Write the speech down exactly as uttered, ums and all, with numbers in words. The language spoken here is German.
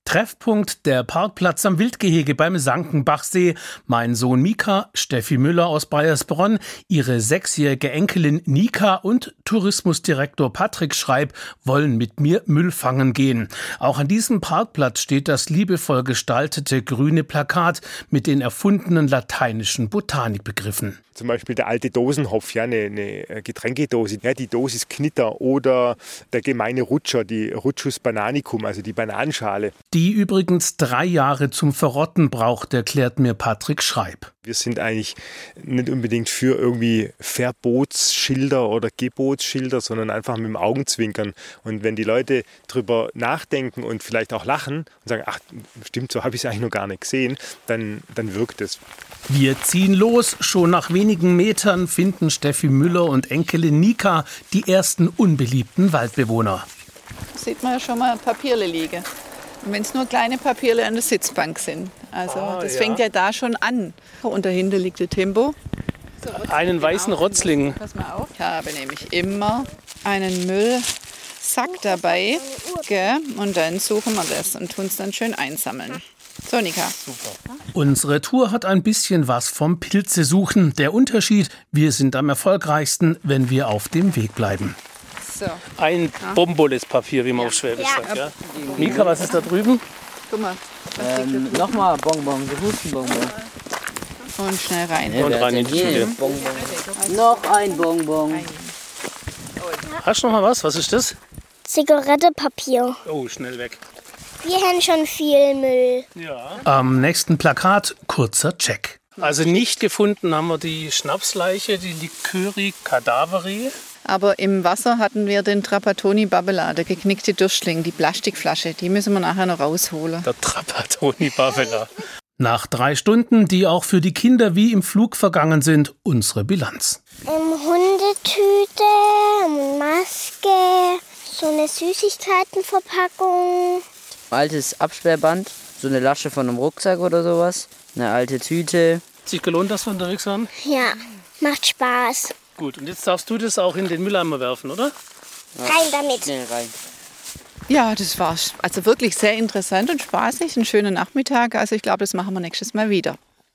Treffpunkt der Parkplatz am Wildgehege beim Sankenbachsee. Mein Sohn Mika, Steffi Müller aus Baiersbronn, ihre sechsjährige Enkelin Nika und Tourismusdirektor Patrick Schreib wollen mit mir Müll fangen gehen. Auch an diesem Parkplatz steht das liebevoll gestaltete grüne Plakat mit den erfundenen lateinischen Botanikbegriffen. Zum Beispiel der alte Dosenhopf, ja, eine, eine Getränkedose, ja, die Dosis Knitter, oder der gemeine Rutscher, die Rutschus bananicum, also die Bananenschale. Die übrigens drei Jahre zum Verrotten braucht, erklärt mir Patrick Schreib. Wir sind eigentlich nicht unbedingt für irgendwie Verbotsschilder oder Gebotsschilder, sondern einfach mit dem Augenzwinkern. Und wenn die Leute drüber nachdenken und vielleicht auch lachen und sagen, ach stimmt, so habe ich es eigentlich noch gar nicht gesehen, dann, dann wirkt es. Wir ziehen los. Schon nach wenigen Metern finden Steffi Müller und Enkelin Nika die ersten unbeliebten Waldbewohner. Da sieht man ja schon mal Papierle liegen. Und wenn es nur kleine Papierle an der Sitzbank sind. Also ah, das ja. fängt ja da schon an. Und dahinter liegt der Tempo. So, einen weißen Rotzling. Pass mal auf. Ich habe nämlich immer einen Müllsack dabei. Gell? Und dann suchen wir das und tun es dann schön einsammeln. So, Nika. Super. Unsere Tour hat ein bisschen was vom Pilze suchen. Der Unterschied, wir sind am erfolgreichsten, wenn wir auf dem Weg bleiben. So. Ein Bombolespapier, wie man ja. auf Schwäbisch ja. sagt. Ja? Mika, was ist da drüben? Guck mal. Ähm, Nochmal Bonbon, so Hustenbonbon. Und schnell rein. Und rein in die Tüte. Noch ein Bonbon. Hast du noch mal was? Was ist das? Zigarettepapier. Oh, schnell weg. Wir haben schon viel Müll. Ja. Am nächsten Plakat kurzer Check. Also nicht gefunden haben wir die Schnapsleiche, die Liköri cadaveri. Aber im Wasser hatten wir den Trapattoni Babbela, der geknickte Durstling, die Plastikflasche. Die müssen wir nachher noch rausholen. Der Trapattoni Babbela. Nach drei Stunden, die auch für die Kinder wie im Flug vergangen sind, unsere Bilanz. Ähm, Hundetüte, Maske, so eine Süßigkeitenverpackung. Altes Absperrband, so eine Lasche von einem Rucksack oder sowas, eine alte Tüte. Hat sich gelohnt, dass wir unterwegs waren? Ja, macht Spaß. Gut, und jetzt darfst du das auch in den Mülleimer werfen, oder? Ja. Rein damit. Schnell rein. Ja, das war also wirklich sehr interessant und spaßig, ein schöner Nachmittag. Also ich glaube, das machen wir nächstes Mal wieder.